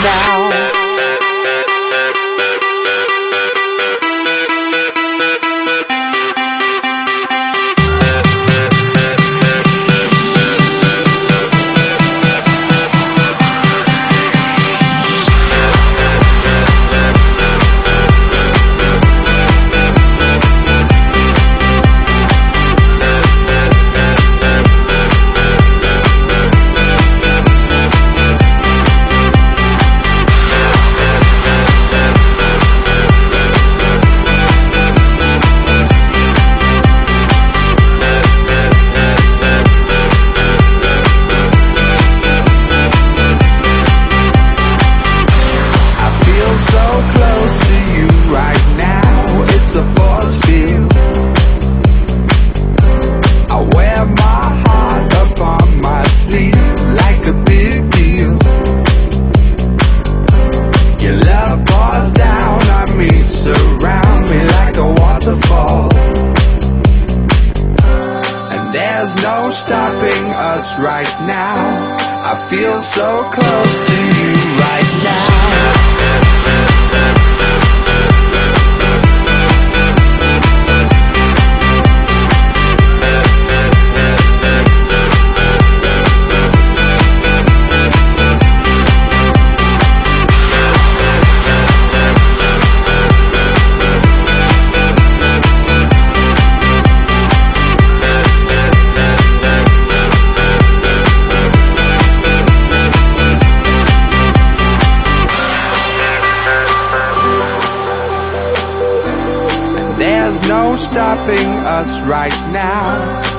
now. There's no stopping us right now. I feel so close to you right now. There's no stopping us right now.